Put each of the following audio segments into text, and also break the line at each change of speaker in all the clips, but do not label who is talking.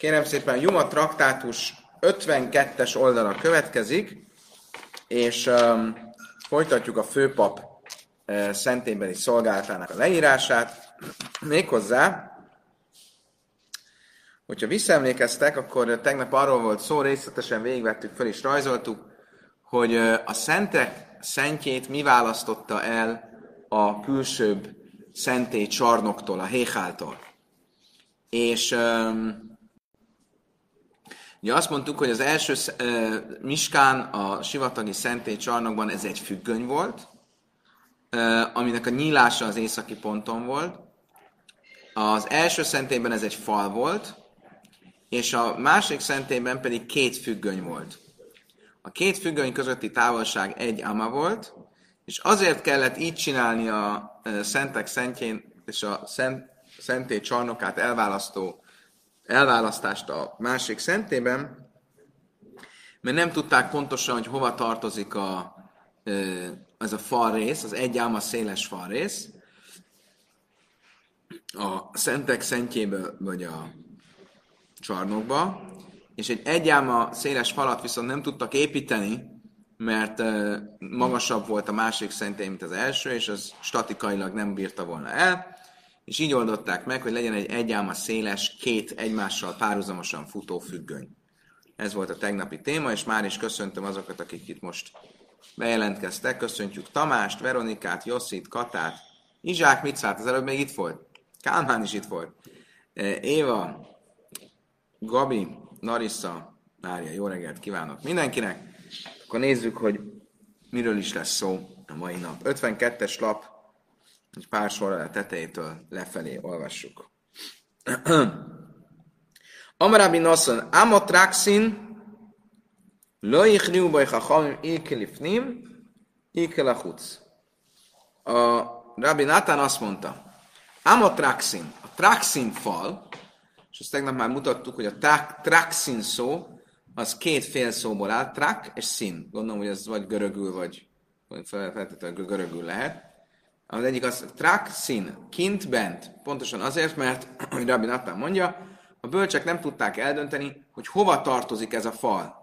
Kérem szépen, Juma traktátus 52-es oldala következik, és folytatjuk a főpap szentélybeli szolgálatának a leírását. Méghozzá, hogyha visszaemlékeztek, akkor tegnap arról volt szó, részletesen végigvettük fel és rajzoltuk, hogy a szentek szentjét mi választotta el a külsőbb szentély csarnoktól, a héháltól. És ugye azt mondtuk, hogy az első Miskán, a sivatagi szentély csarnokban ez egy függöny volt, aminek a nyílása az északi ponton volt. Az első szentélyben ez egy fal volt, és a másik szentélyben pedig két függöny volt. A két függöny közötti távolság egy ama volt, és azért kellett így csinálni a szentek szentjén és a szentély csarnokát elválasztást a másik szentélyben, mert nem tudták pontosan, hogy hova tartozik ez a falrész, az egy áma széles falrész, a szentek szentjéből vagy a csarnokba, és egy egyáma széles falat viszont nem tudtak építeni, mert magasabb volt a másik szentély, mint az első, és az statikailag nem bírta volna el, és így oldották meg, hogy legyen egy egyáma széles, két egymással párhuzamosan futó függöny. Ez volt a tegnapi téma, és már is köszöntöm azokat, akik itt most bejelentkeztek. Köszöntjük Tamást, Veronikát, Josszit, Katát, Izsák Micát, az előbb még itt volt. Kálmán is itt volt. Éva, Gabi, Narissa, Mária, jó reggelt kívánok mindenkinek. Akkor nézzük, hogy miről is lesz szó a mai nap. 52-es lap, egy pár sorral a tetejétől lefelé olvassuk. Amarabi Nosson, Amotraxin, Loichniu baj chachamim ikelifnim, ikelachutz. A Rabbi Nátán azt mondta, Amotraxin, a traxin fal, és azt tegnap már mutattuk, hogy a traxin szó, az két fél szóból áll, trak és szín. Gondolom, hogy ez vagy görögül, vagy feltétlenül görögül lehet. Az egyik az trak, szín, kint, bent. Pontosan azért, mert, ahogy Rabbi Nátán mondja, a bölcsek nem tudták eldönteni, hogy hova tartozik ez a fal.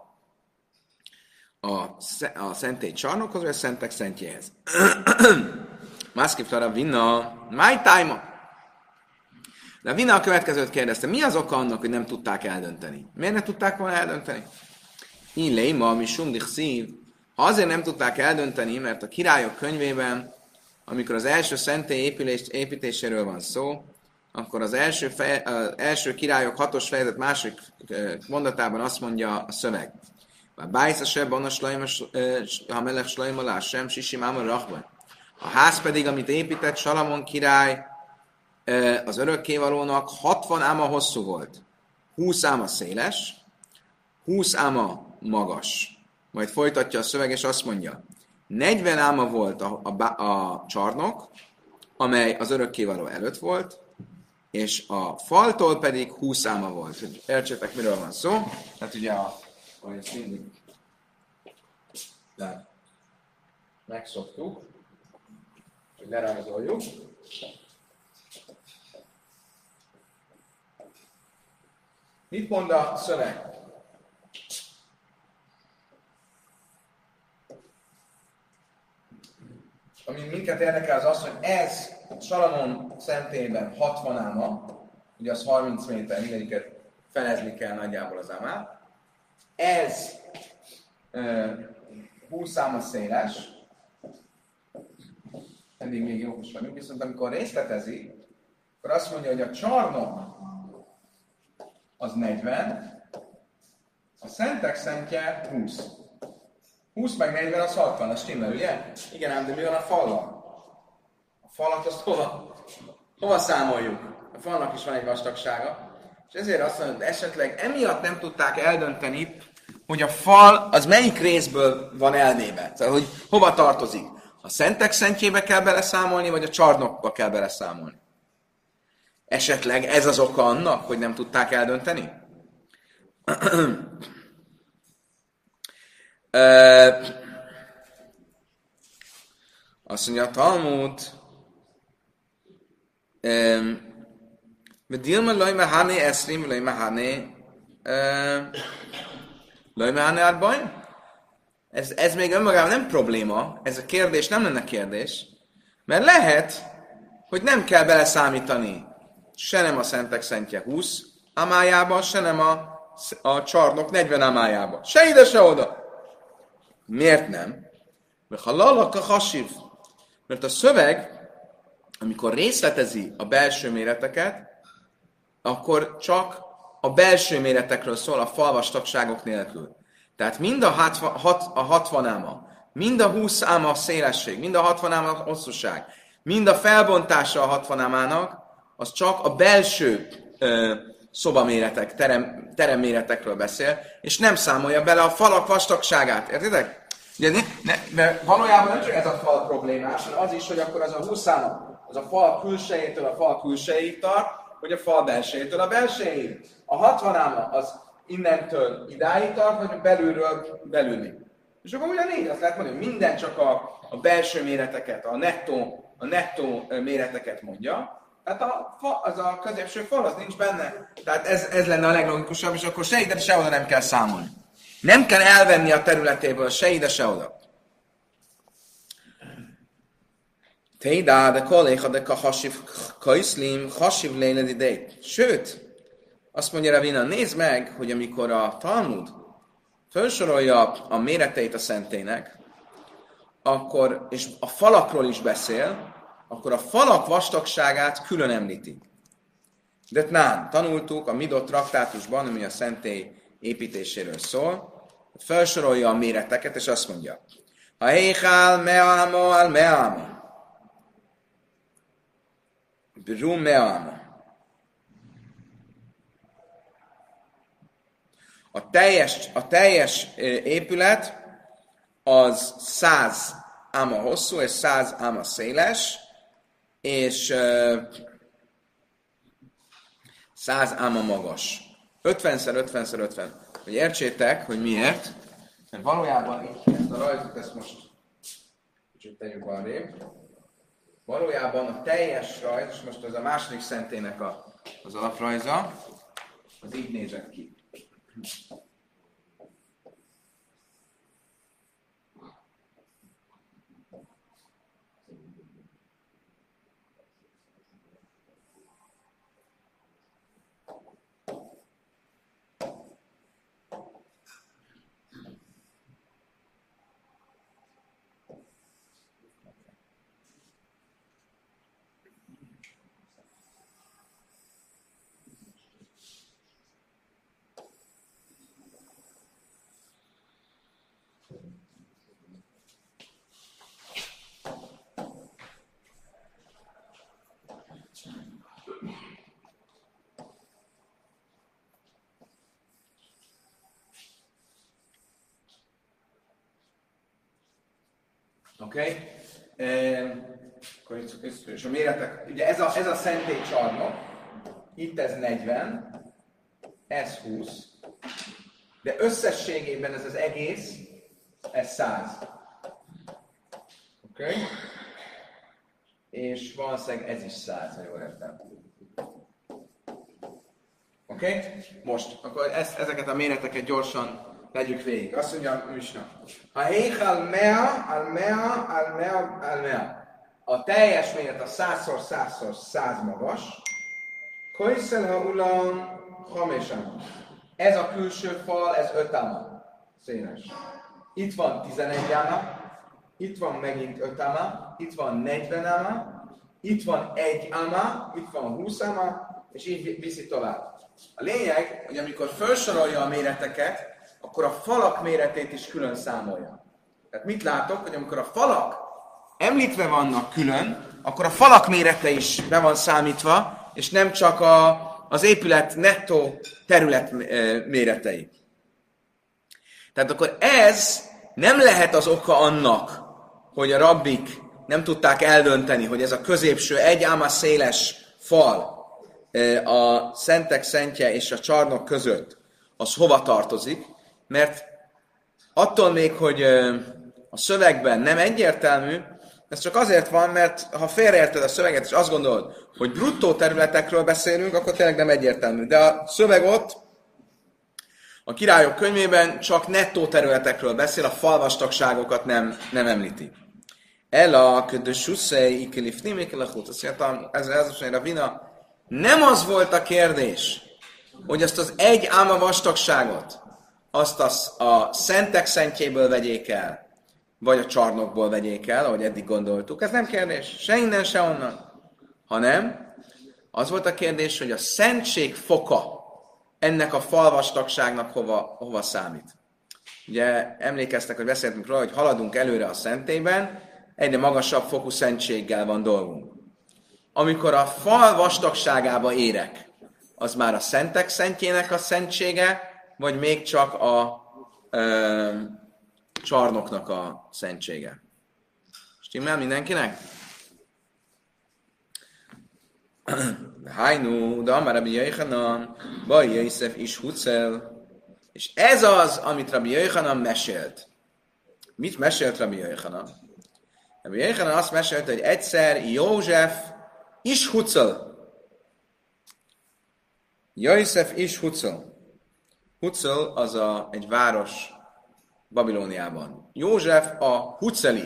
A szentély csarnokhoz, vagy a szentek szentjéhez. Mászkipta Ravina, my time. Ravina a következőt kérdezte, mi az oka annak, hogy nem tudták eldönteni? Miért nem tudták volna eldönteni? Illé ma, mi sundich szív. Ha azért nem tudták eldönteni, mert a királyok könyvében, amikor az első szentély építéséről van szó, akkor az első királyok 6. fejezet második mondatában azt mondja a szöveg. Bájsz seb, anna ha melech slajma lássem, sisimáma rachban. A ház pedig, amit épített Salamon király, az örökkévalónak 60 áma hosszú volt. 20 áma széles, 20 áma magas. Majd folytatja a szöveg, és azt mondja, 40 áma volt a csarnok, amely az örökkévaló előtt volt, és a faltól pedig 20 áma volt. Hogy értsétek, miről van szó. Tehát ugye, ahogy ezt mindig megszoktuk, hogy lerajzoljuk. Mit mond a szöveg? Ami minket érdekel az az, hogy ez Salamon szentélyben 60 áma, ugye az 30 méter, mindegyiket felezni kell nagyjából az ámát. Ez 20 áma széles, eddig még jókos vagyunk, viszont amikor részletezi, akkor azt mondja, hogy a csarnok az 40, a szentek szentje 20. 20 meg 40 az 60, az stimmel, ugye? Igen, ám, de mi van a fallal? A falat azt hova számoljuk? A falnak is van egy vastagsága. És ezért azt mondja, hogy esetleg emiatt nem tudták eldönteni, hogy a fal az melyik részből van elvéve. Szóval, hogy hova tartozik. A szentek szentjébe kell beleszámolni, vagy a csarnokba kell beleszámolni. Esetleg ez az oka annak, hogy nem tudták eldönteni? Azt mondja a Talmud, Dilma loj mahane eszrim, loj mahane Lajmánárban. Ez még önmagában nem probléma, ez a kérdés nem lenne kérdés, mert lehet, hogy nem kell beleszámítani se nem a Szentek Szentje 20 amájába, se nem a csarnok 40 amájába. Se ide, se oda. Miért nem? Mert ha lalak a hasív, mert a szöveg, amikor részletezi a belső méreteket, akkor csak a belső méretekről szól a falvastagságok nélkül. Tehát mind a 60 áma, mind a 20 áma szélesség, mind a 60 áma hosszúság, mind a felbontása a 60 ámának, az csak a belső szobaméretek, teremméretekről beszél, és nem számolja bele a falak vastagságát. Értitek? Mert valójában nem csak ez a fal problémás, hanem az is, hogy akkor az a 20 áma, az a fal külsejétől a fal külsejéig tart, vagy a fal belsejétől a belsejéig. A 60 áma az innentől idáig tart, vagy belülről belülig. És akkor ugyanígy azt lehet mondani, hogy minden csak a belső méreteket, a nettó méreteket mondja, tehát az a középső fal, az nincs benne. Tehát ez lenne a leglogikusabb, és akkor se ide, se oda nem kell számolni. Nem kell elvenni a területéből se ide, se oda. Teidá, de kolléha, de hasiv kaiszlim, hasiv léledidejt. Sőt, azt mondja Ravina, nézd meg, hogy amikor a Talmud felsorolja a méreteit a szentének, akkor, és a falakról is beszél, akkor a falak vastagságát külön említi. De tanultuk a Midot traktátusban, ami a szentély építéséről szól, felsorolja a méreteket, és azt mondja, ha heichál me'ama al me'ama, brum me'ama. A teljes épület az 100 áma hosszú és 100 áma széles, és 100 áma magas. 50x50x50. Hogy értsétek, hogy miért, mert valójában ezt a rajzot, ezt most kicsit tegyük arrébb, valójában a teljes rajz, és most az a második szentének az alaprajza, az így nézett ki. Oké? És a méretek, ugye ez a szentélycsarnok, itt ez 40, ez 20, de összességében ez az egész, ez 100. Oké? És valószínűleg ez is 100, ha jól értem. Oké? Most, akkor ezeket a méreteket gyorsan legyük végig. Azt mondja a Misna. A heichal mea, al mea, al mea, al mea. A teljes méret a 100x100x100 magas. Koiszel ha ulam hamésam. Ez a külső fal, ez 5 áma. Széles. Itt van 11 áma. Itt van megint 5 áma. Itt van 40 áma. Itt van 1 áma. Itt van 20 áma. És így viszi tovább. A lényeg, hogy amikor felsorolja a méreteket, akkor a falak méretét is külön számolja. Tehát mit látok, hogy amikor a falak említve vannak külön, akkor a falak mérete is be van számítva, és nem csak az épület nettó terület méretei. Tehát akkor ez nem lehet az oka annak, hogy a rabbik nem tudták eldönteni, hogy ez a középső 1 áma széles fal a szentek szentje és a csarnok között, az hova tartozik, mert attól még, hogy a szövegben nem egyértelmű, ez csak azért van, mert ha félreérted a szöveget, és azt gondolod, hogy bruttó területekről beszélünk, akkor tényleg nem egyértelmű. De a szöveg ott A királyok könyvében csak nettó területekről beszél, a falvastagságokat nem említi. Ela ködösuszei ikilifnim ikilachut. Azt mondja, ez azt mondja, Ravina, nem az volt a kérdés, hogy azt az egy áma vastagságot, azt a szentek szentjéből vegyék el, vagy a csarnokból vegyék el, ahogy eddig gondoltuk. Ez nem kérdés, se innen, se onnan. Hanem az volt a kérdés, hogy a szentség foka ennek a falvastagságnak hova számít. Ugye emlékeztek, hogy beszéltünk róla, hogy haladunk előre a szentélyben, egyre magasabb fokú szentséggel van dolgunk. Amikor a fal vastagságába érek, az már a szentek szentjének a szentsége, vagy még csak a csarnoknak a szentsége. Stimmel mindenkinek? Hájnú, de amár Rabbi Yochanan, Baj Yosef is hucel. És ez az, amit Rabbi Yochanan mesélt. Mit mesélt Rabbi Yochanan? Rabbi Yochanan azt mesélt, hogy egyszer József is hucel. József is hucel. Hucel az egy város Babilóniában. József a huceli.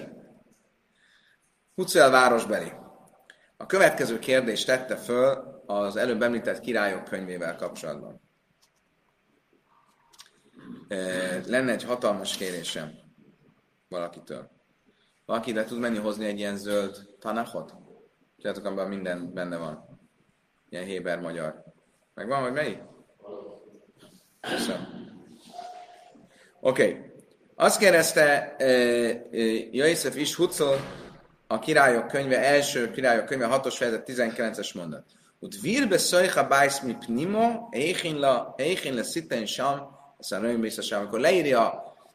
Hucel városbeli. A következő kérdést tette föl az előbb említett királyok könyvével kapcsolatban. Lenne egy hatalmas kérésem valakitől. Valaki ide tud menni hozni egy ilyen zöld tanachot? Tudjátok, amiben minden benne van. Ilyen héber magyar. Megvan, vagy melyik? Köszönöm. Oké. Azt kérdezte József is Hucel, a királyok könyve, első királyok könyve, 6-os fejezet, 19-es mondat. Ut virbe szöjha bájsz mi pnimo, éjhin le szitten sam, aztán röjnbészesám, amikor leírja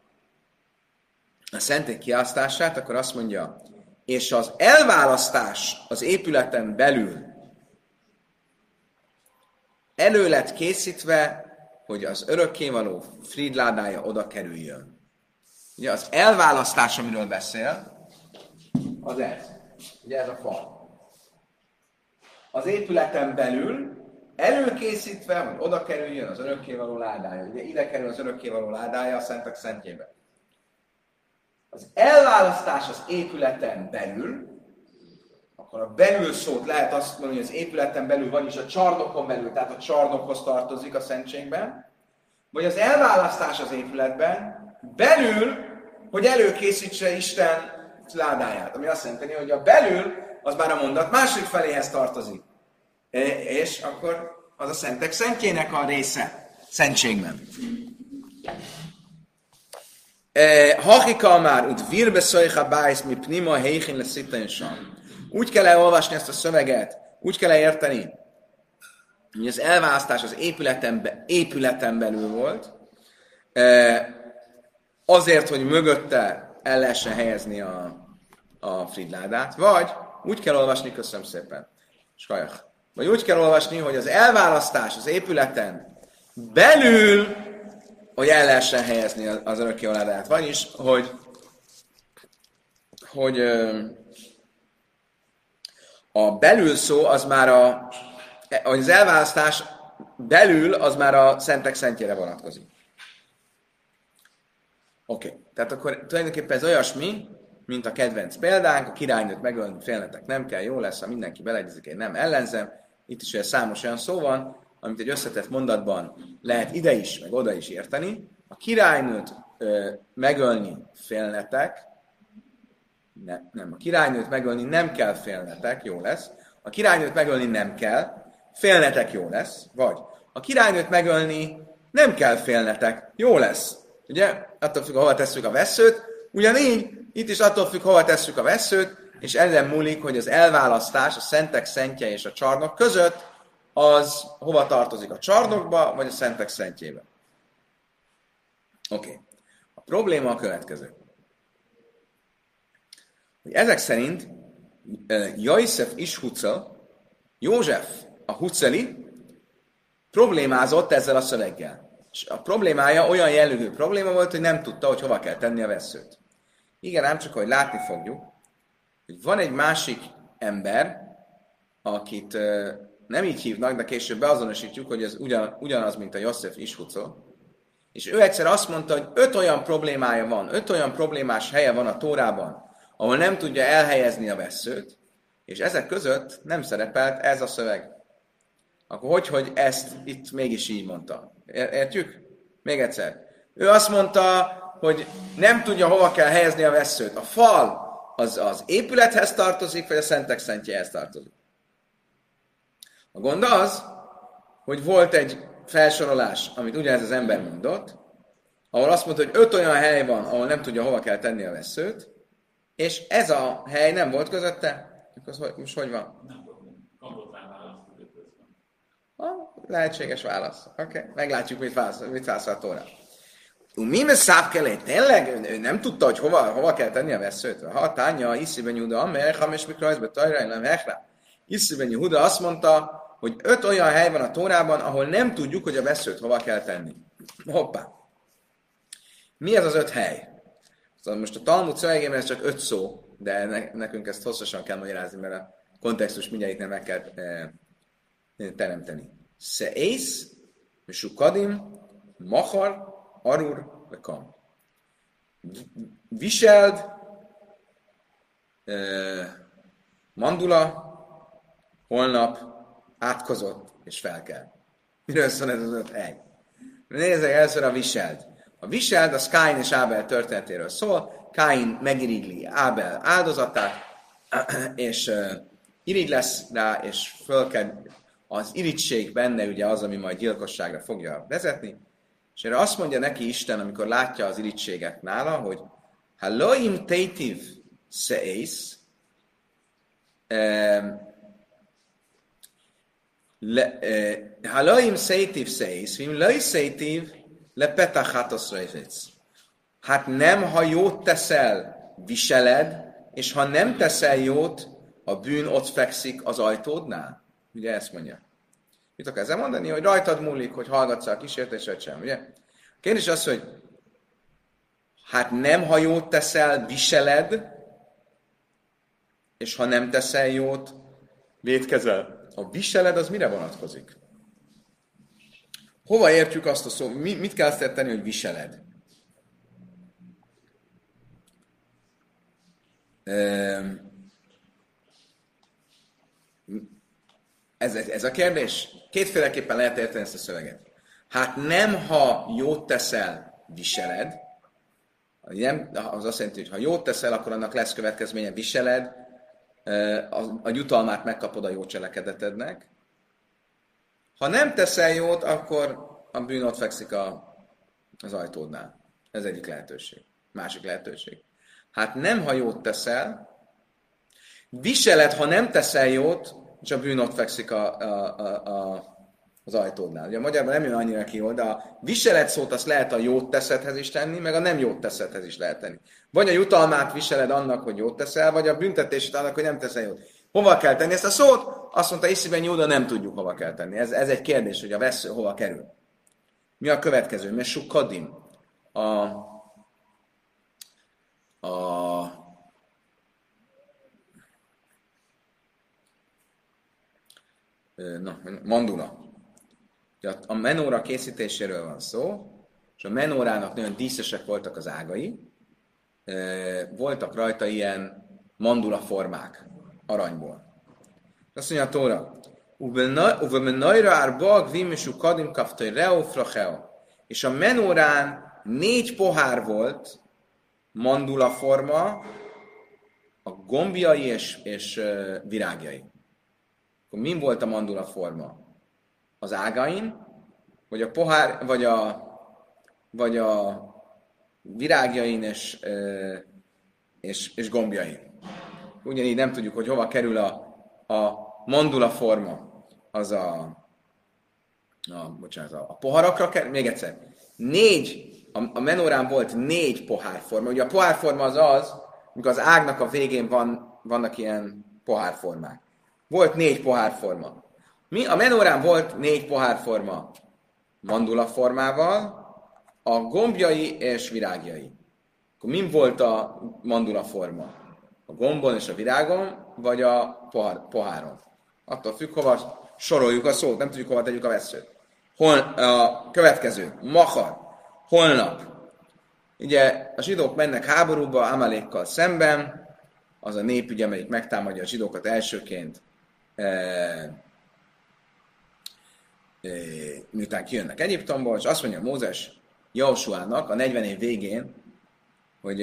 a szentély kiasztását, akkor azt mondja, és az elválasztás az épületen belül elő lett készítve, hogy az örökkévaló frídládája oda kerüljön. Ugye az elválasztás, amiről beszél, az ez. Ugye ez a fal. Az épületen belül előkészítve, hogy oda kerüljön az örökkévaló ládája. Ugye ide kerül az örökkévaló ládája a szentek szentjébe. Az elválasztás az épületen belül, akkor a belül szót lehet azt mondani, hogy az épületen belül, vagyis a csarnokon belül, tehát a csarnokhoz tartozik a szentségben, vagy az elválasztás az épületben, belül, hogy előkészítse Isten ládáját. Ami azt jelenti, hogy a belül, az már a mondat második feléhez tartozik. És akkor az a szentek szentjének a része, szentségben. Hachika már, ut virbe szojha bájsz, mi pnima héjhin le szittensan. Úgy kell elolvasni ezt a szöveget, úgy kell érteni, hogy az elválasztás az épületen belül volt, azért, hogy mögötte el lehessen helyezni a frídládát, vagy úgy kell olvasni, köszönöm szépen, skajach, vagy úgy kell olvasni, hogy az elválasztás az épületen belül, hogy el lehessen helyezni az örökkévaló ládát, vagyis, hogy a belül szó az már hogy az elválasztás belül az már a szentek szentjére vonatkozik. Oké. Tehát akkor tulajdonképpen ez olyasmi, mint a kedvenc példánk, a királynőt megölni félnetek nem kell, jó lesz, ha mindenki beleegyezik, én nem ellenzem. Itt is olyan számos olyan szó van, amit egy összetett mondatban lehet ide is, meg oda is érteni. A királynőt megölni félnetek, nem, a királynőt megölni nem kell félnetek, jó lesz. A királynőt megölni nem kell, félnetek jó lesz. Vagy a királynőt megölni nem kell félnetek, jó lesz. Ugye? Attól függ, hova tesszük a vesszőt. Ugyanígy, itt is attól függ, hova tesszük a vesszőt, és ezen múlik, hogy az elválasztás a szentek szentje és a csarnok között az hova tartozik, a csarnokba, vagy a szentek szentjébe. Oké. A probléma a következő. Hogy ezek szerint József is Hucel, József a huceli problémázott ezzel a szöveggel. És a problémája olyan jellegű probléma volt, hogy nem tudta, hogy hova kell tenni a vesszőt. Igen, ám csak, hogy látni fogjuk, hogy van egy másik ember, akit nem így hívnak, de később beazonosítjuk, hogy ez ugyanaz, mint a József is Hucel, És ő egyszer azt mondta, hogy 5 olyan problémája van, 5 olyan problémás helye van a Tórában, ahol nem tudja elhelyezni a vesszőt, és ezek között nem szerepelt ez a szöveg. Akkor hogy ezt itt mégis így mondta? Értjük? Még egyszer. Ő azt mondta, hogy nem tudja, hova kell helyezni a vesszőt. A fal az épülethez tartozik, vagy a szentek szentjéhez tartozik. A gond az, hogy volt egy felsorolás, amit ugyanez az ember mondott, ahol azt mondta, hogy 5 olyan hely van, ahol nem tudja, hova kell tenni a vesszőt, és ez a hely nem volt közötte. Most hogy van? Lehetséges válasz. Oké, meglátjuk, mit válaszol a Tóra. Mi szápkelé? Tényleg? Ő nem tudta, hogy hova kell tenni a vesszőt? Ha tánya, Isziben Júda, Amer, és Mikrajzbe, Tajra, nem Hechra. Isziben Júda azt mondta, hogy 5 olyan hely van a Tórában, ahol nem tudjuk, hogy a vesszőt hova kell tenni. Hoppá! Mi ez az 5 hely? Szóval most a Talmud szövegében ez csak 5 szó, de nekünk ezt hosszasan kell magyarázni, mert a kontextus mindjárt nem meg kell teremteni. Szeész, Sukadim, Machar, Arur, Kam. Viseld, mandula, holnap, átkozott és felkel. Miről szól ez az 5 hely? Nézzük először a viseld. A viseld az Káin és Ábel történetéről szól. Káin megirigli Ábel áldozatát, és irigy lesz rá, és fölkel az irigység benne ugye az, ami majd gyilkosságra fogja vezetni. És erre azt mondja neki Isten, amikor látja az irigységet nála, hogy Haloim teitiv seész, Haloim seitiv seész, vim loi seitiv le petachátos rejfec. Hát nem, ha jót teszel, viseled, és ha nem teszel jót, a bűn ott fekszik az ajtódnál. Ugye ezt mondja. Mit akar ezzel mondani? Hogy rajtad múlik, hogy hallgatsz a kísértésed sem, ugye? A kérdés az, hogy hát nem, ha jót teszel, viseled, és ha nem teszel jót, vétkezel. A viseled az mire vonatkozik? Hova értjük azt a szó? Mit kell azt érteni, hogy viseled? Ez a kérdés? Kétféleképpen lehet érteni ezt a szöveget. Hát nem, ha jót teszel, viseled. Nem, az azt jelenti, hogy ha jót teszel, akkor annak lesz következménye, viseled, a jutalmát megkapod a jó cselekedetednek. Ha nem teszel jót, akkor a bűn ott fekszik az ajtódnál. Ez egyik lehetőség. Másik lehetőség. Hát nem, ha jót teszel, viseled, ha nem teszel jót, és a bűn ott fekszik az ajtódnál. Ugye a magyarban nem jön annyira ki jól, de a viseled szót azt lehet a jót teszedhez is tenni, meg a nem jót teszedhez is lehet tenni. Vagy a jutalmát viseled annak, hogy jót teszel, vagy a büntetését annak, hogy nem teszel jót. Hova kell tenni ezt a szót? Azt mondta Isziben Júda, nem tudjuk hova kell tenni. Ez egy kérdés, hogy a vessző hova kerül. Mi a következő? Mert Sukadim. Mandula. A menóra készítéséről van szó, és a menórának nagyon díszesek voltak az ágai, voltak rajta ilyen mandula formák, aranyból. Azt mondja a Tóra, és a menórán 4 pohár volt, mandula forma, a gombjai és virágjai. Akkor min volt a mandula forma? Az ágain, vagy a pohár, vagy a virágjain és gombjain. Ugyanígy nem tudjuk, hogy hova kerül a mandula forma. Az a poharakra kerül. Még egyszer. A menorán volt 4 pohárforma. Ugye a pohárforma az, amikor az ágnak a végén vannak ilyen pohárformák. Volt 4 pohárforma. A menorán volt 4 pohárforma mandula formával, a gombjai és virágjai. Akkor min volt a mandula forma? A gombon és a virágon, vagy a poháron? Attól függ, hova soroljuk a szót, nem tudjuk, hova tegyük a vesszőt. A következő, machar. holnap. Ugye a zsidók mennek háborúba Amalékkal szemben, az a nép, ugye, amelyik megtámadja a zsidókat elsőként, miután kijönnek Egyiptomból, és azt mondja Mózes Jósuának a 40 év végén, hogy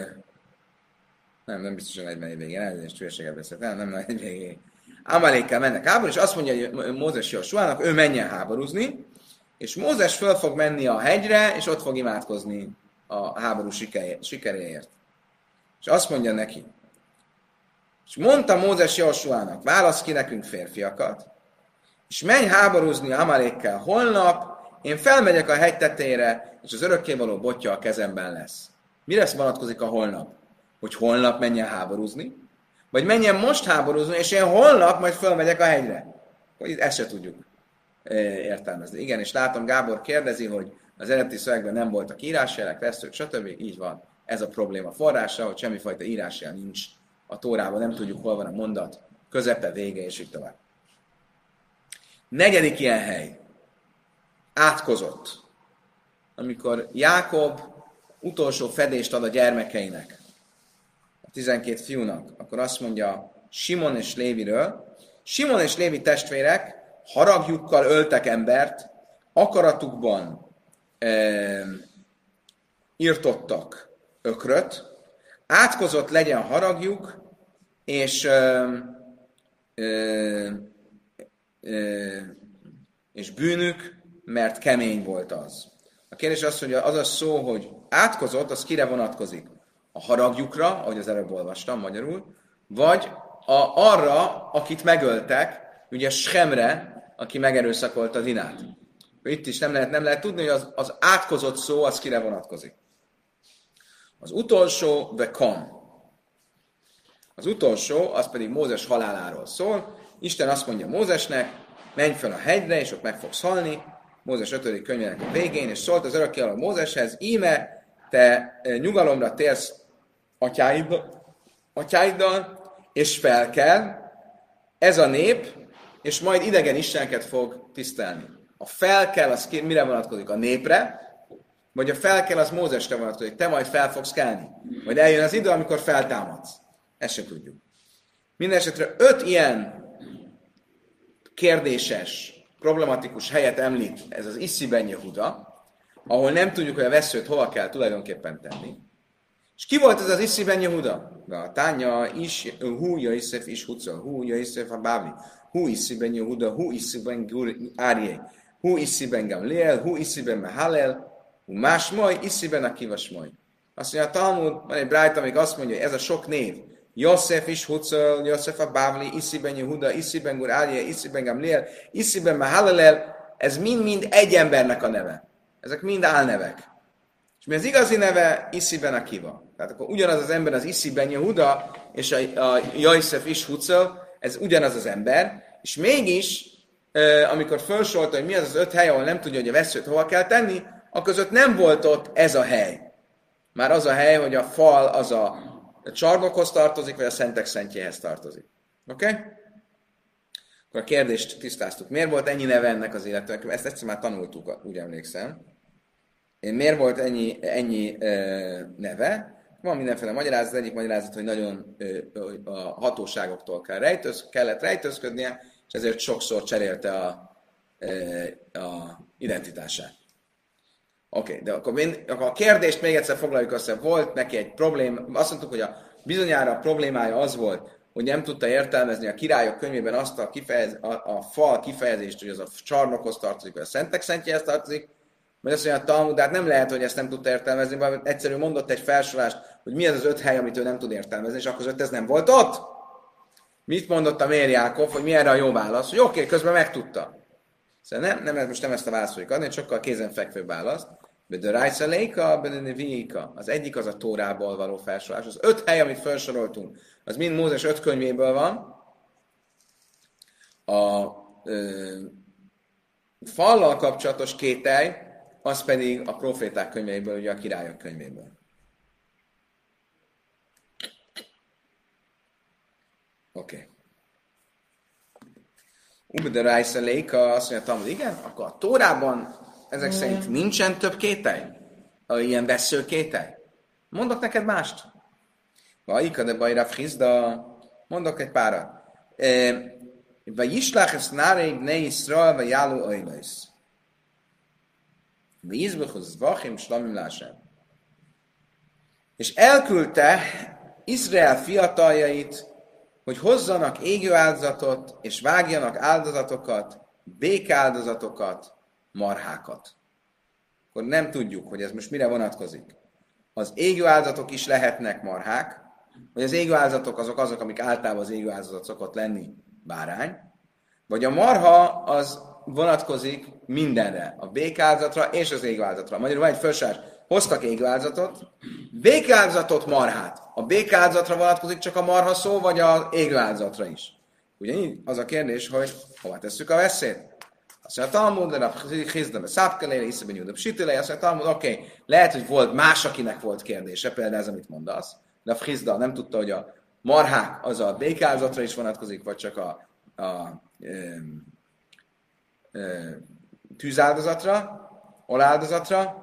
nem biztos, hogy a 40 év végén, elnézést, hülyeséget beszélt, nem 40 év végén. Amalékkel mennek háború, és azt mondja Mózes Jósuának, ő menjen háborúzni, és Mózes föl fog menni a hegyre, és ott fog imádkozni a háború sikeréért. És azt mondja neki, és mondta Mózes Jósuának, válasz ki nekünk férfiakat, és menj háborúzni Amalékkel holnap, én felmegyek a hegy tetejére, és az örökkévaló botja a kezemben lesz. Mire vonatkozik a holnap? Hogy holnap menjen háborúzni? Vagy menjen most háborúzni, és én holnap majd fölmegyek a hegyre? Hogy ezt se tudjuk értelmezni. Igen, és látom, Gábor kérdezi, hogy az eredeti szövegben nem voltak írásjelek, vesztők, stb. Így van. Ez a probléma forrása, hogy semmifajta írásjel nincs a Tórában, nem tudjuk, hol van a mondat, közepe, vége, és így tovább. Negyedik ilyen hely. Átkozott. Amikor Jákob utolsó fedést ad a gyermekeinek, a 12 fiúnak, akkor azt mondja Simon és Léviről, Simon és Lévi testvérek haragjukkal öltek embert, akaratukban írtottak ökröt, átkozott legyen haragjuk, és bűnük, mert kemény volt az. A kérdés az, hogy az a szó, hogy átkozott, az kire vonatkozik? A haragjukra, ahogy az előbb olvastam magyarul, vagy arra, akit megöltek, ugye Schemre, aki megerőszakolta Dinát. Itt is nem lehet tudni, hogy az átkozott szó, az kire vonatkozik. Az utolsó, Vekon. Az utolsó, az pedig Mózes haláláról szól. Isten azt mondja Mózesnek, menj fel a hegyre, és ott meg fogsz halni. Mózes 5. könyvének a végén, és szólt az örökkévaló Mózeshez, íme, te nyugalomra térsz atyáiddal, és felkel, ez a nép, és majd idegen isteneket fog tisztelni. A felkel, az mire vonatkozik? A népre, vagy a felkel, az Mózesre vonatkozik. Te majd fel fogsz kelni. Vagy eljön az idő, amikor feltámadsz. Ezt sem tudjuk. Mindenesetre 5 ilyen kérdéses, problematikus helyet említ ez az Iszi ben Jehuda, ahol nem tudjuk, hogy a veszőt hova kell tulajdonképpen tenni. És ki volt ez az Iszi ben Jehuda? A tánya is, hú Jöjszef is Huca, hú Jöjszef a Bábli, hú Iszi ben Jehuda, hú Iszi ben Árjé, hú Iszi ben Gamliel, hú Iszi ben Mehalel, hú Másmaj, Iszi ben Akivasmaj. Azt mondja, a Talmud, van egy brájta, amíg azt mondja, hogy ez a sok név, József is Huca, József a Bábli, Iszi ben Jehuda, Iszi ben Gur Árjé, Iszi ben Gamliel, Iszi ben Mehalel, ez mind-mind egy embernek a neve. Ezek mind álnevek. És mi az igazi neve? Iszi ben Akiva. Tehát akkor ugyanaz az ember az Iszi ben Jehuda, és a József is Huca, ez ugyanaz az ember, és mégis, amikor felsorolta, hogy mi az 5 hely, ahol nem tudja, hogy a veszőt hova kell tenni, akkor között nem volt ott ez a hely. Már az a hely, hogy a fal az a csarnokhoz tartozik, vagy a szentek szentjéhez tartozik. Oké? Okay? Akkor a kérdést tisztáztuk. Miért volt ennyi neve ennek az illetőnek? Ezt egyszer már tanultuk, úgy emlékszem. Miért volt ennyi neve? Van mindenféle magyarázat. Egyik magyarázat, hogy nagyon a hatóságoktól kellett rejtőzködnie, és ezért sokszor cserélte a identitását. Oké, de akkor a kérdést még egyszer foglaljuk össze. Volt neki egy probléma, azt mondtuk, hogy bizonyára a problémája az volt, hogy nem tudta értelmezni a királyok könyvében azt a fal kifejezést, hogy az a csarnokhoz tartozik, vagy a szentek szentjéhez tartozik, mert azt mondja a Talmud, de hát nem lehet, hogy ezt nem tudta értelmezni, mert egyszerűen mondott egy felsorolást, hogy mi az az 5 hely, amit ő nem tud értelmezni, és akkor ez nem volt ott. Mit mondott a Mér Jákob, hogy mi erre a jó válasz? Hogy oké, közben megtudta. Szóval most nem ezt a választ fogjuk adni, sokkal kézenfekvőbb választ. De Rájsza Léka, de Viika. Az egyik az a Tórából való felsorolás. Az 5 hely, amit felsoroltunk, az mind Mózes 5 könyvéből van. A fallal kapcsolatos kételj, az pedig a proféták könyvéből, ugye a királyok könyvéből. Oké. De Rájsza Léka azt mondja, Talmud, igen, akkor a Tórában ezek szerint nincsen több kételj? ilyen veszőkétel? Mondok neked mást. Vajika de bajra frizda. Mondok egy párat. Vagy islach ezt nárei bne Yisrael vagy jáló ajlajsz. Vagy izbuchuz vachim slamim lásem. És elküldte Izrael fiataljait, hogy hozzanak égő áldozatot, és vágjanak áldozatokat, békáldozatokat, marhákat. Akkor nem tudjuk, hogy ez most mire vonatkozik. Az égő áldozatok is lehetnek marhák, vagy az égő áldozatok azok, amik általában az égő áldozat szokott lenni, bárány, vagy a marha az vonatkozik mindenre, a békáldozatra és az égő áldozatra. Magyarul van egy fölsás, hoztak égő áldozatot, békáldozatot, marhát. A békáldozatra vonatkozik csak a marha szó, vagy az égő áldozatra is. Ugyanígy az a kérdés, hogy hova tesszük a veszélyt. Azt mondja, a Talmud, de a Chizdebe Szápkelére, Iszeben Judab Sütőle, azt mondja, a Talmud, oké, lehet, hogy volt más, akinek volt kérdése, például ez, amit mondasz, de a Chizda nem tudta, hogy a marhák az a békáldozatra is vonatkozik, vagy csak a tűzáldozatra, oláldozatra,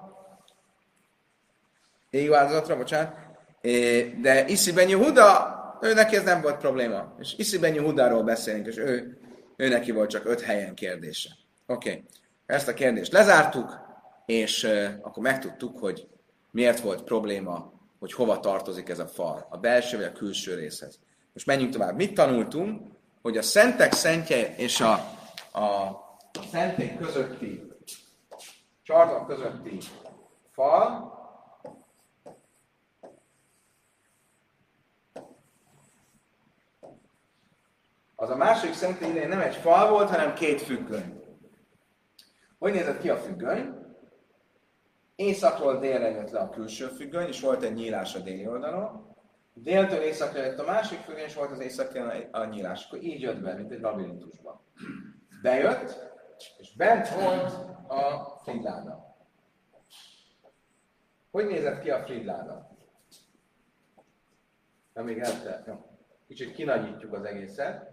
égő áldozatra, bocsánat, de Isziben Yehuda, ő neki ez nem volt probléma. És Isziben Yehudáról beszélünk, és ő neki volt csak 5 helyen kérdése. Oké. Ezt a kérdést lezártuk, és akkor megtudtuk, hogy miért volt probléma, hogy hova tartozik ez a fal, a belső vagy a külső részhez. Most menjünk tovább. Mit tanultunk? Hogy a szentek szentje és a szenték közötti, csarnok közötti fal, az a második szentély idején nem egy fal volt, hanem 2 függöny. Hogy nézett ki a függöny? Északról délre jött le a külső függöny, és volt egy nyílás a déli oldalon. Déltől északra jött a másik függöny, és volt az északon a nyílás. Akkor így jött be, mint egy labirintusban. Bejött, és bent volt a fridláda. Hogy nézett ki a fridláda? Na, még előtte. Jó. Kicsit kinagyítjuk az egészet.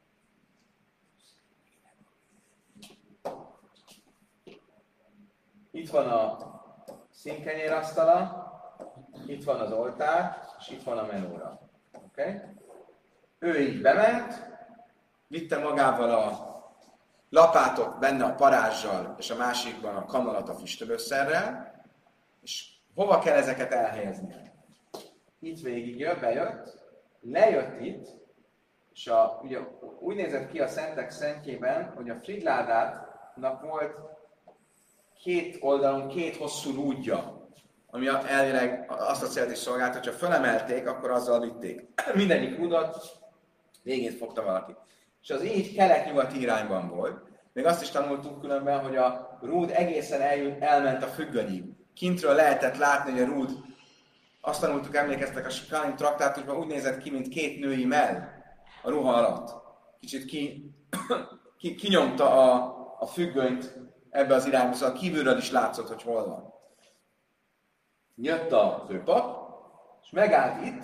Itt van a színkenyérasztala, itt van az oltár, és itt van a menóra. Okay? Ő így bement, vitte magával a lapátot benne a parázsal, és a másikban a kanalat a füstölőszerrel, és hova kell ezeket elhelyezni? Itt végig jött, bejött, lejött itt, és ugye úgy nézett ki a szentek szentjében, hogy a fridládának volt 2 oldalon 2 hosszú rúdja, ami elvileg azt a célt is szolgált, hogyha fölemelték, akkor azzal vitték. Mindegyik rúdat végét fogta valaki. És az így kelet-nyugati irányban volt. Még azt is tanultuk különben, hogy a rúd egészen elment a függönyig. Kintről lehetett látni, hogy a rúd, azt tanultuk, emlékeztek a Sikánim traktátusban, úgy nézett ki, mint 2 női mell a ruha alatt. Kicsit kinyomta a függönyt ebbe az irányba, szóval kívülről is látszott, hogy hol van. Jött a főpap, és megállt itt,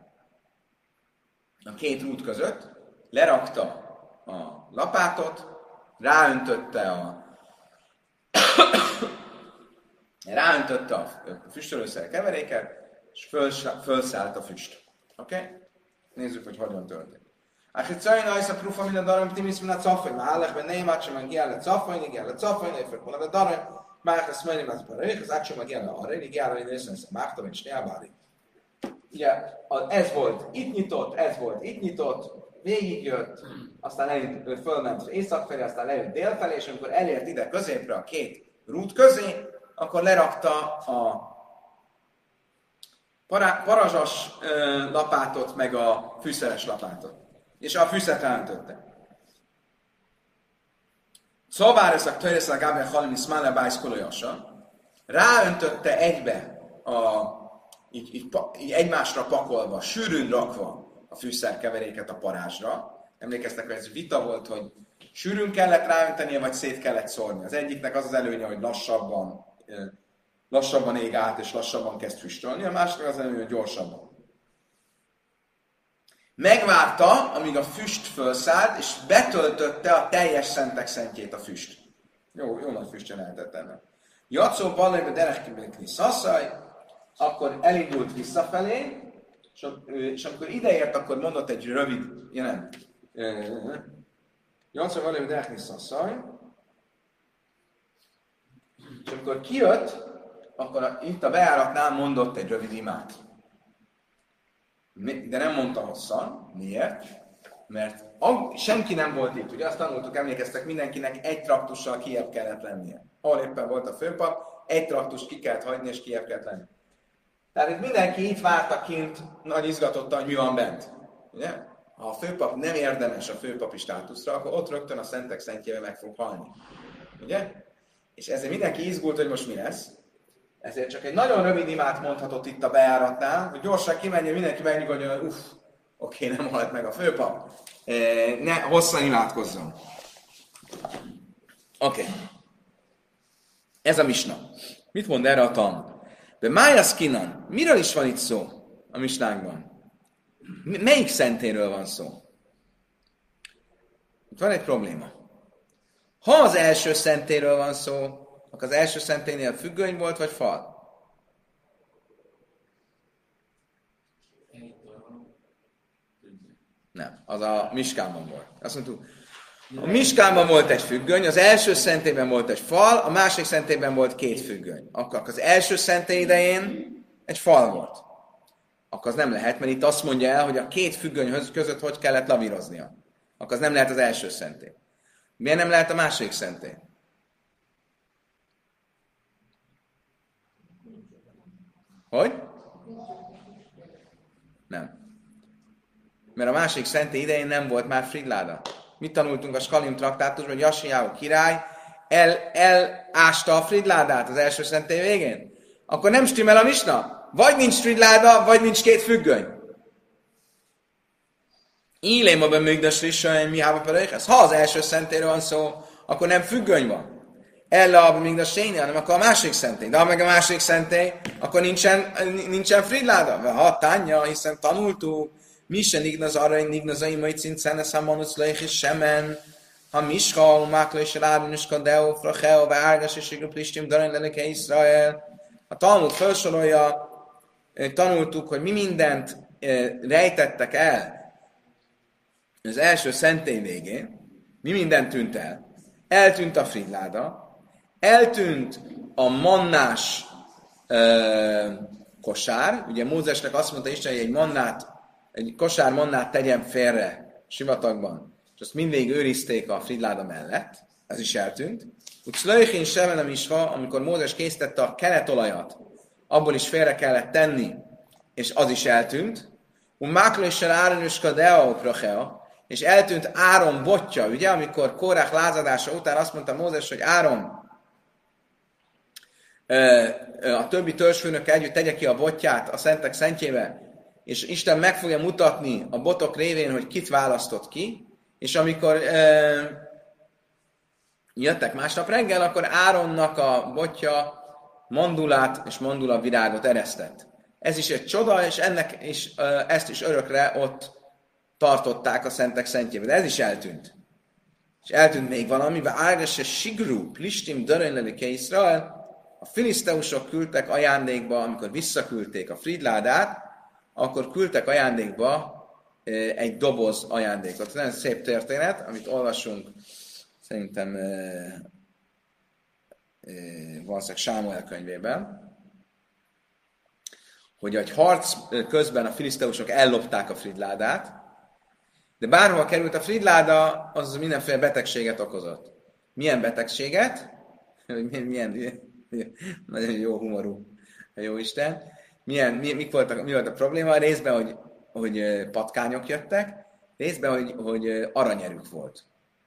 a 2 rúd között, lerakta a lapátot, ráöntötte a füstölőszer keveréket, és fölszállt a füst. Oké? Okay? Nézzük, hogy hogyan történt. Achicajn ajsz a prufa min a darim timis min a cafaj, ma állach ben némát sem megiel le cafaj, nefek volna a darim, már ezt mondjam az barajék, az átsom megiel le arra, így járva, hogy részben ezt mártam, és nyelvári. Ugye, ez volt itt nyitott, végigjött, aztán fölment észak felé, aztán lejött dél felé, és amikor elért ide középre a 2 rút közé, akkor lerakta a parazsas lapátot, meg a fűszeres lapátot. És a fűszert ráöntötte. Szóval ezek törjeszek Gábel Halim Iszmále Bájszkolójasa. Ráöntötte egybe, így egymásra pakolva, sűrűn rakva a fűszerkeveréket a parázsra. Emlékeztek, hogy ez vita volt, hogy sűrűn kellett ráöntenie, vagy szét kellett szórni. Az egyiknek az az előnye, hogy lassabban ég át, és lassabban kezd füstölni, a másiknak az előnye, hogy gyorsabban. Megvárta, amíg a füst fölszállt, és betöltötte a teljes szentek szentjét a füst. Jó nagy füstje lehetett ennek.
Jatszó ballébe derekibekni szaszaj, akkor elindult visszafelé, és amikor ideért, akkor mondott egy rövid, nem. Jatszó ballébe derekni szaszaj, és amikor kijött, akkor itt a bejáratnál mondott egy rövid imát. De nem mondta hosszan. Miért? Mert senki nem volt itt. Ugye azt tanultuk, emlékeztek, mindenkinek egy traktussal kijebb kellett lennie. Ahol éppen volt a főpap, egy traktust ki kellett hagyni, és kijebb kellett lenni. Tehát itt mindenki itt várta kint, nagy izgatottan, hogy mi van bent. Ugye? Ha a főpap nem érdemes a főpapi státuszra, akkor ott rögtön a szentek szentjével meg fog halni. Ugye? És ezért mindenki izgult, hogy most mi lesz. Ezért csak egy nagyon rövid imát mondhatott itt a bejáratnál, hogy gyorsan kimenjen, mindenki megnyugodjon, hogy oké, nem halt meg a főpap. Ne hosszan imádkozzon. Oké. Ez a misna. Mit mond erre a Talmud? De Májaszkinan, miről is van itt szó a misnánkban? Melyik szentéről van szó? Itt van egy probléma. Ha az első szentéről van szó, akkor az első szentélynél függöny volt, vagy fal? Nem, az a Miskánban volt. Azt mondtuk, a Miskánban volt egy függöny, az első szentélyben volt egy fal, a másik szentélyben volt két függöny. Akkor az első szentély idején egy fal volt. Akkor az nem lehet, mert itt azt mondja el, hogy a két függöny között hogy kellett lavíroznia. Akkor az nem lehet az első szentély. Miért nem lehet a második szentély? Hogy? Nem. Mert a másik szentély idején nem volt már fridláda. Mit tanultunk a Skalim traktátusban, hogy Jasiáhu király elásta a fridládát az első szentély végén? Akkor nem stimmel a misna. Vagy nincs fridláda, vagy nincs két függöny. Illém a beműgdes rissaim, mi hába pereihez. Ha az első szentélyről van szó, akkor nem függöny van. Ella a beműgdes sénél, hanem akkor a másik szentély. De ha meg a másik szentély, akkor nincsen fridláda. Ha tánja, hiszen tanultuk, mi se nignaz arra, hogy nignazai majd szintszenes hamonusz leich és semen, ha mischa, mákla és rábiniska, deo, fracheo, várgas és igrupistim, darin leleke Izrael. A Talmud felsorolja, tanultuk, hogy mi mindent rejtettek el az első szentély végén, mi mindent tűnt el. Eltűnt a fridláda, eltűnt a mannás kosár, ugye Mózesnek azt mondta Isten, hogy egy kosár mannát tegyen félre sivatagban, és azt mindig őrizték a fridláda mellett, ez is eltűnt. Úgy szlöjhén semenem is van, amikor Mózes készítette a keletolajat, abból is félre kellett tenni, és az is eltűnt. Mákla és áronöska deo prachea, és eltűnt Áron botja, ugye, amikor Kórák lázadása után azt mondta Mózes, hogy Áron a többi törzsfőnökkel együtt tegye ki a botját a szentek szentjébe, és Isten meg fogja mutatni a botok révén, hogy kit választott ki, és amikor jöttek másnap reggel, akkor Áronnak a botja mandulát és mandula virágot eresztett. Ez is egy csoda, és ezt is örökre ott tartották a szentek szentjébe. De ez is eltűnt. És eltűnt még valami, mert Árgese Sigrú, Plistim, Dörönlelike Izrael, a filiszteusok küldtek ajándékba, amikor visszaküldték a fridládát, akkor küldtek ajándékba egy doboz ajándékot. Ez nagyon szép történet, amit olvasunk, szerintem valószínűleg Sámuel könyvében, hogy egy harc közben a filiszteusok ellopták a fridládát, de bárhol került a fridláda, az mindenféle betegséget okozott. Milyen betegséget? Milyen nagyon jó humorú a Jóisten. Mi volt a probléma? Részben, hogy patkányok jöttek, részben, hogy aranyerük volt.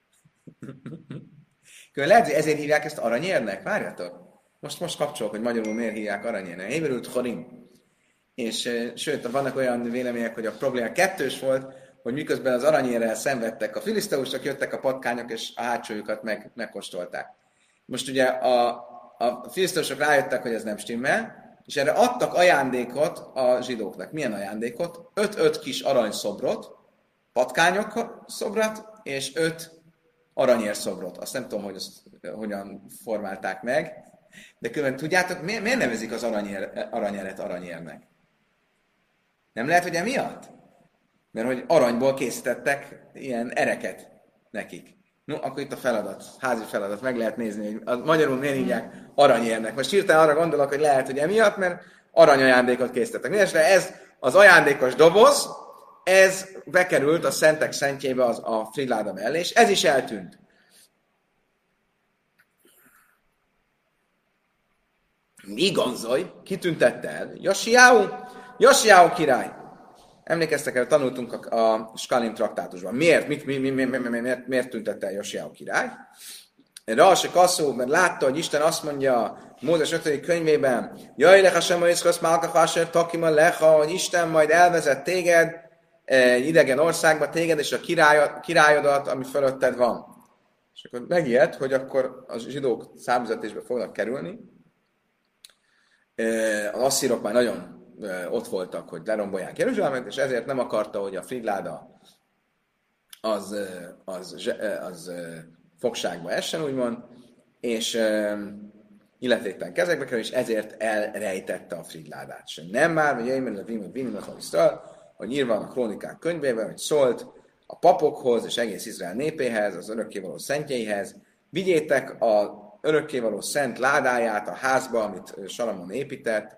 Lehet, hogy ezért hívják ezt aranyérnek? Várjatok! Most kapcsolok, hogy magyarul miért hívják aranyérnek. Héberült chorim. És sőt, vannak olyan vélemények, hogy a probléma kettős volt, hogy miközben az aranyérrel szenvedtek a filiszteusok, jöttek a patkányok, és a hátsójukat megkóstolták. Most ugye a filiszteusok rájöttek, hogy ez nem stimmel, és erre adtak ajándékot a zsidóknak. Milyen ajándékot? 5 kis aranyszobrot, patkányok szobrot, és 5 aranyér szobrot. Azt nem tudom, hogy azt hogyan formálták meg.
De különben tudjátok, miért nevezik az aranyeret aranyérnek? Nem lehet, hogy emiatt? Mert hogy aranyból készítettek ilyen ereket nekik. No, akkor itt a feladat, házi feladat, meg lehet nézni, hogy a magyarul miért hívják aranyérnek. Most hirtelen arra gondolok, hogy lehet, hogy emiatt, mert aranyajándékot készítettek. Mindenesetre ez az ajándékos doboz, ez bekerült a szentek szentjébe a friláda mellé, és ez is eltűnt. Mi gonzolj? Ki tüntette el? Josiáhu király. Emlékeztek el, tanultunk a Skalim traktátusban. Miért tüntette el Josiáhu király? Rase Kasszó, mert látta, hogy Isten azt mondja Mózes 5. könyvében, Jaj, leha sem iszkasz málka hasser takima leha, hogy Isten majd elvezet téged egy idegen országba, téged és a királyodat, ami fölötted van. És akkor megijed, hogy akkor a zsidók számüzetésbe fognak kerülni. Az asszírok már nagyon ott voltak, hogy lerombolják Jeruzsálemet, és ezért nem akarta, hogy a fridláda az fogságba essen, úgymond, és illetéktelen kezekbe kerül, és ezért elrejtette a fridládát. És nem már, vagy Jémen Levim, hogy írva a krónikák könyvében, hogy szólt a papokhoz és egész Izrael népéhez, az örökkévaló szentjeihez, vigyétek az örökkévaló szent ládáját a házba, amit Salamon épített,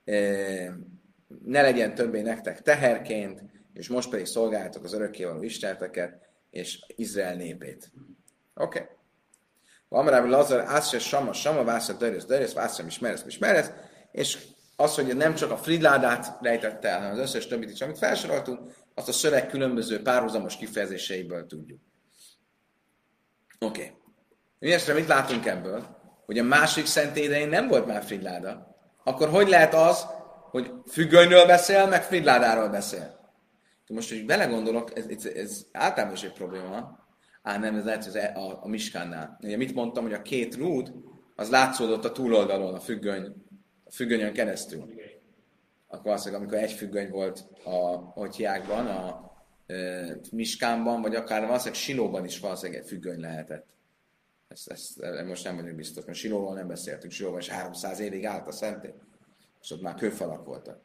ne legyen többé nektek teherként, és most pedig szolgáljátok az örökkévaló isteneteket és Izrael népét. Oké. Amarában Lazar, Ászse, Sama, Vásza, Dörös, Vásza, Mismeresz, és az, hogy nem csak a fridládát rejtette el, hanem az összes többit is, amit felsoroltunk, azt a szöveg különböző párhuzamos kifejezéseiből tudjuk. Oké. Mindestre mit látunk ebből? Hogy a másik szentély idején nem volt már fridláda. Akkor hogy lehet az, hogy függönyről beszél, meg fridládáról beszél? Most, hogy belegondolok, ez általában is egy probléma, nem, ez lehet, hogy a Miskánnál. Ugye mit mondtam, hogy a két rúd, az látszódott a túloldalon, a függönyön keresztül. Akkor azt mondjuk, amikor egy függöny volt a Hotyákban, a Miskánban, vagy akár valószínűleg Silóban is valószínűleg egy függöny lehetett. Ezt most nem vagyok biztos, mert Silóról nem beszéltünk. Silóban is 300 évig állt a szentély, és ott már kőfalak voltak.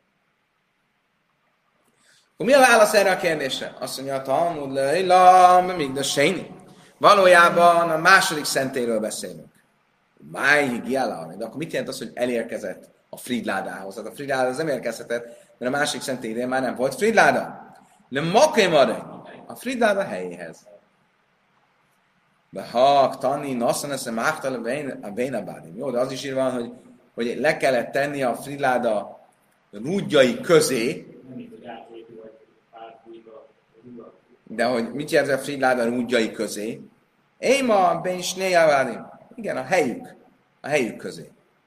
Akkor mi a válasz erre a kérdésre? Azt mondja, a Talmud lejlam, még de sejni. Valójában a második szentélyről beszélünk. Májhig jelen. De akkor mit jelent az, hogy elérkezett a fridládához? Tehát a fridláda az nem érkezhetett, mert a másik szentélynél már nem volt fridláda. Le makémare. A fridláda helyéhez. Behak, tani, nasszan eszem, áhtal a bénabádim. Jó, de az is írva, hogy le kellett tenni a fridláda rúdjai közé. De hogy mit jelent a fridláda rúdjai közé? Éma, ben snéjavádim. Igen, a helyük közé.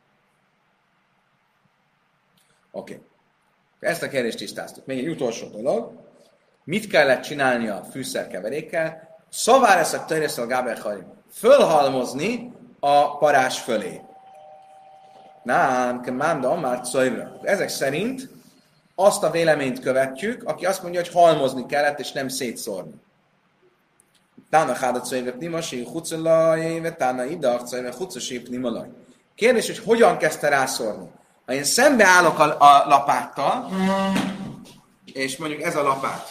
Oké. Ezt a kérdést tisztáztuk. Még egy utolsó dolog. Mit kellett csinálni a fűszerkeverékkel? Szavár eszek törjeszol Gáber Harim. Fölhalmozni a parázs fölé. Nem, kemánda amár szajvra. Ezek szerint azt a véleményt követjük, aki azt mondja, hogy halmozni kellett, és nem szétszórni. Tána hádat szajvra pnimasé, hucolaj, tána idach szajvra hucosé pnimalaj. Kérdés, hogy hogyan kezdte rászórni? Ha én szembeállok a lapáttal, és mondjuk ez a lapát,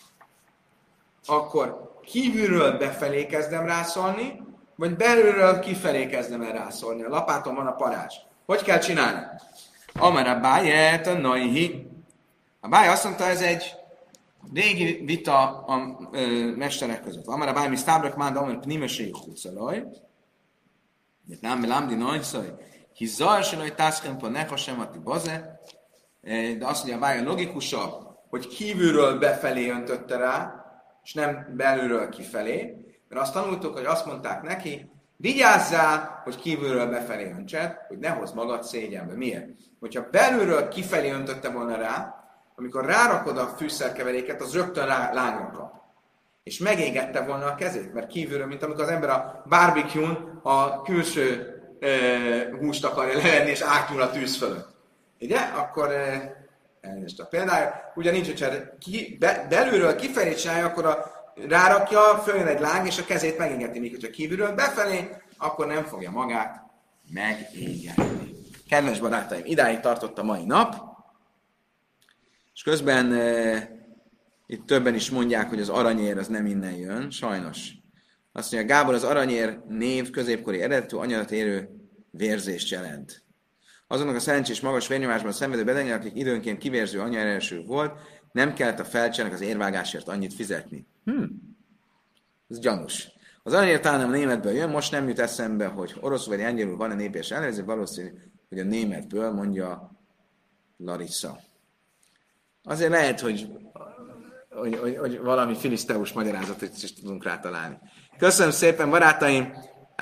akkor kívülről befelé kezdem rászórni, vagy belülről kifelé kezdem el rászórni. A lapáton van a parázs. Hogy kell csinálni? Amar a bájet a naihi. A báj azt mondta, ez egy régi vita a mesterek között. Amar a báj, mi sztábrak már, de amar pnimeség hucolaj. Nem, lámdi nagyszaj. Hi zajsolaj tászkempa nehasem ati baze. De azt mondja, a báj a logikusabb, hogy kívülről befelé öntötte rá, és nem belülről kifelé. Mert azt tanultuk, hogy azt mondták neki, vigyázzál, hogy kívülről befelé öntsed, hogy ne hozz magad szégyenbe. Miért? Hogyha belülről kifelé öntötte volna rá, amikor rárakod a fűszerkeveréket, az rögtön lángra kap. És megégette volna a kezét, mert kívülről, mint amikor az ember a barbecue-n a külső húst akarja levenni, és átnyúl a tűz fölött. Ugye? Akkor elnézést a példája. Ugyanígy, hogyha belülről kifelé csinálja, akkor rárakja, följön egy láng, és a kezét megengeti. Míg hogyha kívülről befelé, akkor nem fogja magát megégetni. Kedves barátaim, idáig tartott a mai nap, és közben itt többen is mondják, hogy az aranyér az nem innen jön, sajnos. Azt mondja, Gábor, az aranyér név középkori eredetű anyalat érő vérzést jelent. Azonnak a szerencsés magas vérnyomásban szenvedő betegek, akik időnként kivérző anyaerősű volt, nem kellett a felcsenek az érvágásért annyit fizetni. Ez gyanús. Az aranyér talán a németből jön, most nem jut eszembe, hogy oroszul vagy angyalul van a népes ellenőrző, valószínű, hogy a németből, mondja Larissa. Azért lehet, hogy valami filiszteus magyarázatot is tudunk rá találni. Köszönöm szépen, barátaim!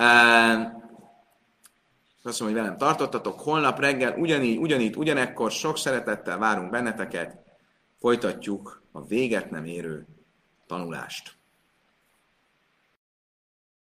Köszönöm, hogy velem tartottatok. Holnap reggel ugyanekkor sok szeretettel várunk benneteket. Folytatjuk a véget nem érő tanulást.